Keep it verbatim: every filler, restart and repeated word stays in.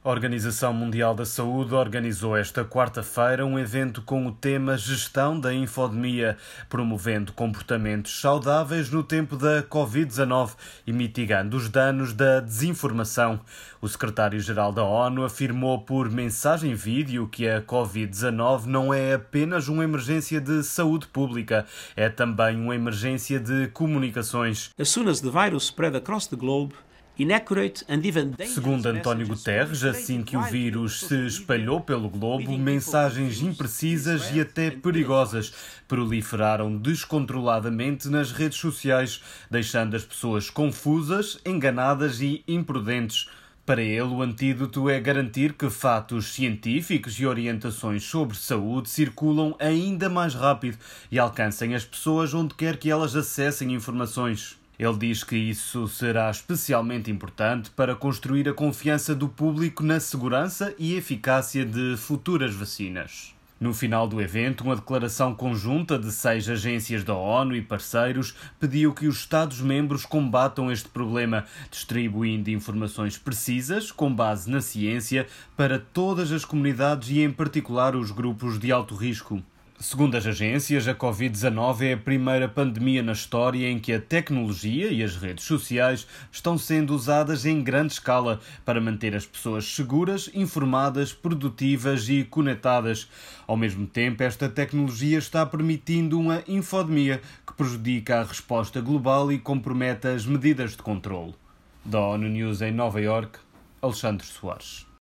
A Organização Mundial da Saúde organizou esta quarta-feira um evento com o tema Gestão da Infodemia, promovendo comportamentos saudáveis no tempo da covid dezanove e mitigando os danos da desinformação. O secretário-geral da ONU afirmou por mensagem-vídeo que a covid dezanove não é apenas uma emergência de saúde pública, é também uma emergência de comunicações. As soon as the virus spread across the globe, Segundo António Guterres, assim que o vírus se espalhou pelo globo, mensagens imprecisas e até perigosas proliferaram descontroladamente nas redes sociais, deixando as pessoas confusas, enganadas e imprudentes. Para ele, o antídoto é garantir que fatos científicos e orientações sobre saúde circulam ainda mais rápido e alcancem as pessoas onde quer que elas acessem informações. Ele diz que isso será especialmente importante para construir a confiança do público na segurança e eficácia de futuras vacinas. No final do evento, uma declaração conjunta de seis agências da ONU e parceiros pediu que os Estados-membros combatam este problema, distribuindo informações precisas, com base na ciência, para todas as comunidades e, em particular, os grupos de alto risco. Segundo as agências, a covid dezanove é a primeira pandemia na história em que a tecnologia e as redes sociais estão sendo usadas em grande escala para manter as pessoas seguras, informadas, produtivas e conectadas. Ao mesmo tempo, esta tecnologia está permitindo uma infodemia que prejudica a resposta global e compromete as medidas de controle. Da ONU News em Nova Iorque, Alexandre Soares.